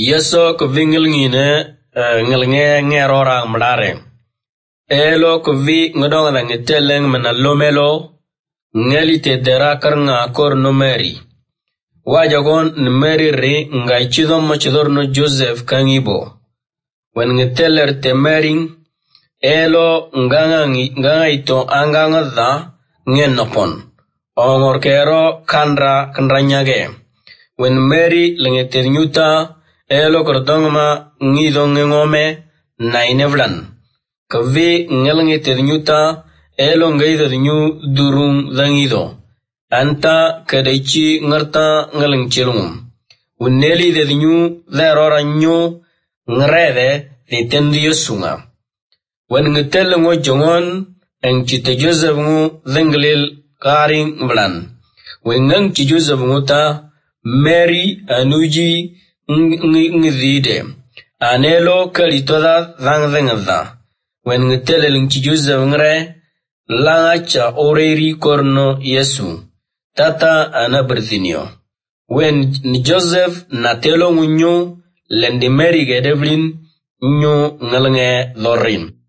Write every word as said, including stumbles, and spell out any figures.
yeso ko vingil ngine ngel nge ngero rang mdare elo ko vi ngodong na ngeteleng menalomelo ngeli te dera karnga kor no meri wajagon n meri ri ngai chidom mo chidor no Joseph kangibo wen ngeteler te mering elo nganga nganga ito anganga dha ngen nopon ongor kero kandra kandranyage wen meri lengete nyuta elo kordongma ngidong ngome nainevlan kavi ngelngete nyuta elo ngaido nyu durung dangido anta kadaichi ngarta ngalang chilum uneli de nyu dherora nyu ngrede de tendio sunga wen ngetel ngo jongon en chite Joseph ngu dhenglil karing vlan wen ngang chi Joseph ngu ta Mary anuji ngidide anelo kalitoda dhang dhangda wen ngetel lingchi Joseph ngre langacha oreri korno Yesu tata anaberthinio wen ni Joseph natelo ngunyo lendi Mary gedevlin nyo ngalnge lorin